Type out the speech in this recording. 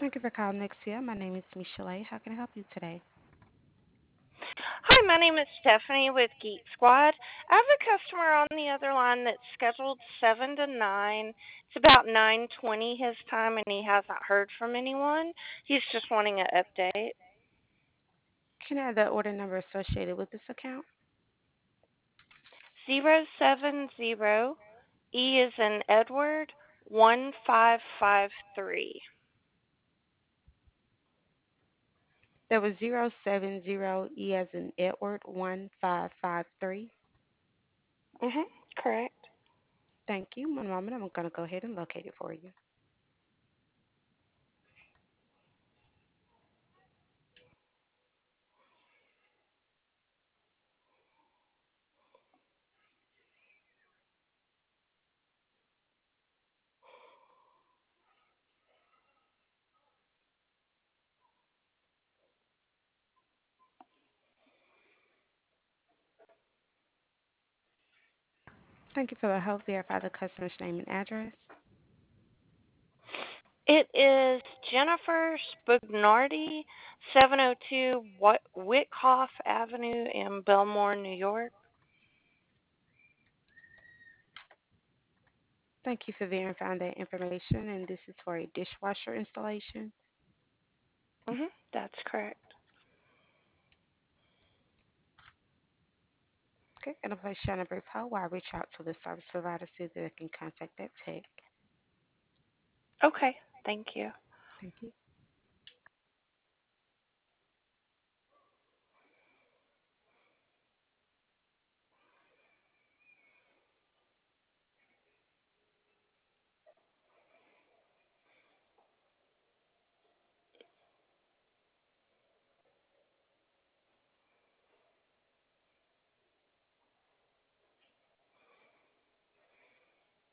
Thank you for calling Nexia. My name is Michelle. How can I help you today? Hi, my name is Stephanie with Geek Squad. I have a customer on the other line that's scheduled 7 to 9. It's about 9:20 his time and he hasn't heard from anyone. He's just wanting an update. Can I have the order number associated with this account? 070 E is in Edward 1553. That was 070 E as in Edward 1553. Mhm. Correct. Thank you. One moment. I'm going to go ahead and locate it for you. Thank you for the help. Verify the customer's name and address. It is Jennifer Spugnardi, 702 Wickoff Avenue in Belmore, New York. Thank you for verifying that information. And this is for a dishwasher installation. Mhm. That's correct. Okay. And I'll place you on a brief hold while I reach out to the service provider so that they can contact that tech. Okay. Thank you. Thank you.